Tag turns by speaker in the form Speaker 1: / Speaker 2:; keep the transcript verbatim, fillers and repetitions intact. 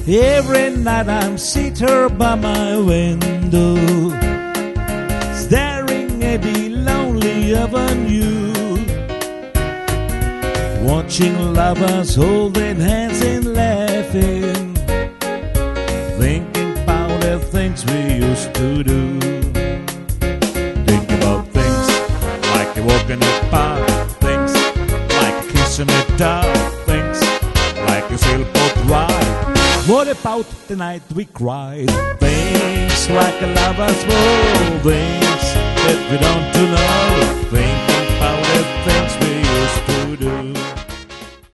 Speaker 1: Every night I'm sit here by my window, staring at the lonely avenue, watching lovers holding hands and laughing, thinking about the things we used to do. Think about things like a walk in the park, things like a kiss in the dark, things like a sailboat ride. What about the night we cried? Things like a lover's roll, things that we don't know, thinking about the things we used to do.